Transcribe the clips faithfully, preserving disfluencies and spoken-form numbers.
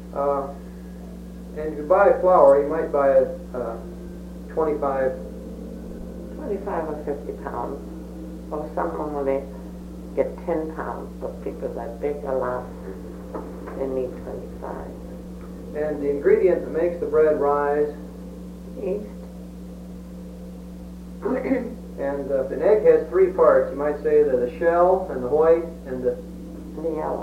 Uh, and if you buy flour, you might buy a uh, twenty-five. twenty-five or fifty pounds. Or some only get ten pounds, but people that big a lot, they need twenty-five. And the ingredient that makes the bread rise. Yeast. And uh, if an egg has three parts, you might say that the shell and the white and the... The yellow.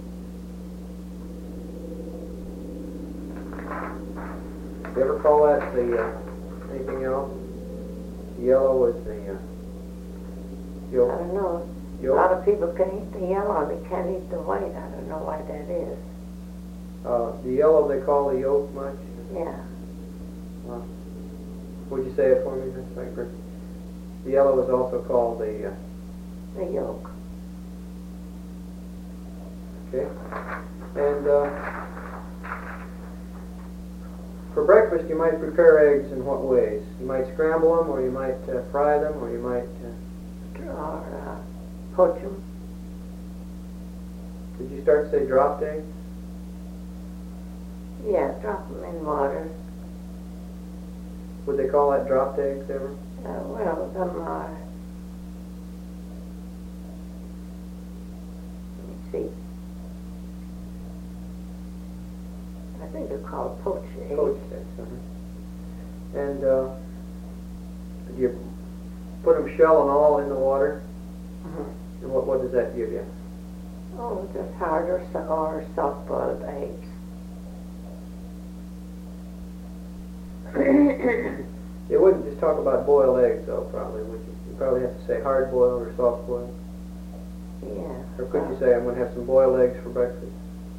You ever call that the, uh, anything else? The yellow is the, uh, I yolk. don't know. Yolk. A lot of people can eat the yellow, they can't eat the white. I don't know why that is. Uh, the yellow they call the yolk much? Yeah. Uh, would you say it for me, Miss Piper? The yellow is also called the... Uh, The yolk. okay. And uh, for breakfast, you might prepare eggs in what ways? You might scramble them, or you might uh, fry them, or you might... Uh, Or uh, poach 'em. did you start to say dropped eggs? Yeah, drop them in water. Would they call that dropped eggs ever? Uh, well, some are. Let me see. I think they're called poached eggs. Poached eggs, uh-huh. And uh, do you put them shell and all in the water? Uh-huh. And what, what does that give you? Oh, just hard or, so, or soft-boiled eggs. You wouldn't just talk about boiled eggs, though, probably, would you? You probably have to say hard-boiled or soft-boiled. Yeah. Or could well, you say, I'm going to have some boiled eggs for breakfast?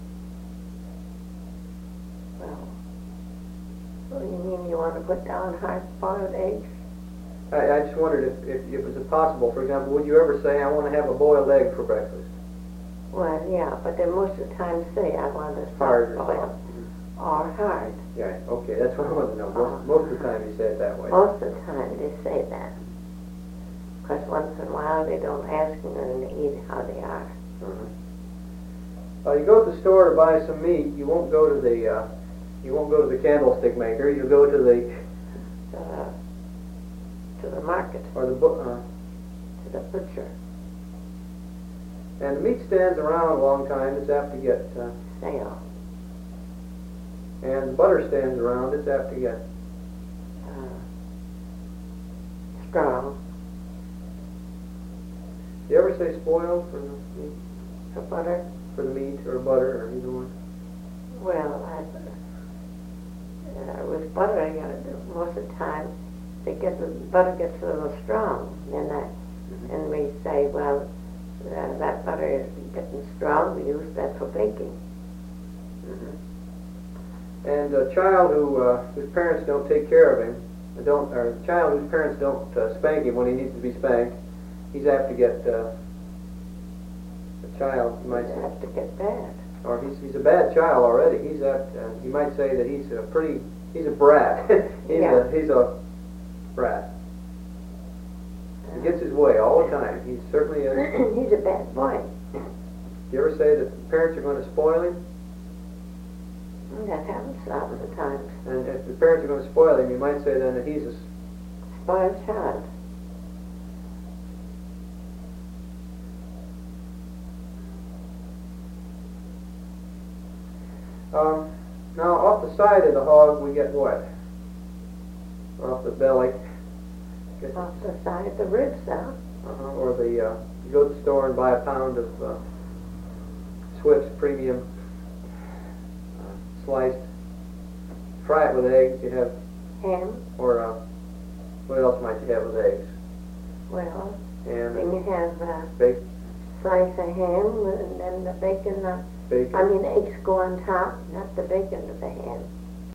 Well, well, you mean you want to put down hard-boiled eggs? I, I just wondered if, if, if it was possible. For example, would you ever say, I want to have a boiled egg for breakfast? Well, yeah, but they most of the time say I want a Hard or soft-boiled soft? or hard. Yeah, okay, that's what I want to know. Most, Oh. most of the time you say it that way. Most of the time they say that. Because once in a while they don't ask them and they eat how they are. Uh-huh. Uh, you go to the store to buy some meat, you won't go to the, uh, you won't go to the candlestick maker, you go to the, Uh, to the market, or the, bu- uh, to the butcher, and the meat stands around a long time, it's apt to get, uh, sale. and the butter stands around, it's apt to get, Uh, strong you ever say spoiled for the meat, for butter. for the meat, or butter, or either one? Well, I, uh, with butter, you know, most of the time, they get the butter gets a little strong, and that, Mm-hmm. and we say, well, uh, that butter is getting strong. We use that for baking. Mm-hmm. And a child who uh, whose parents don't take care of him, don't, or a child whose parents don't uh, spank him when he needs to be spanked, he's apt to get uh, a child. You might They say, have to get bad. or he's he's a bad child already. He's apt. Uh, you might say that he's a pretty. He's a brat. he's Yeah. a he's a brat. He gets his way all the time. He certainly is. He's a bad boy. You ever say that the parents are going to spoil him? That happens lots of times. And if the parents are going to spoil him, you might say then that he's a Spoiled child. Um, now, off the side of the hog, we get what? Off the belly. Get, Off the side, the ribs out. uh-huh, or the, uh, you go to the store and buy a pound of uh, Swift's premium uh, sliced. Fry it with eggs. You have, Ham. or uh, what else might you have with eggs? Well, And then you have a bake, slice of ham, and then the bacon. Uh, bacon. I mean, eggs go on top, not the bacon, but the ham.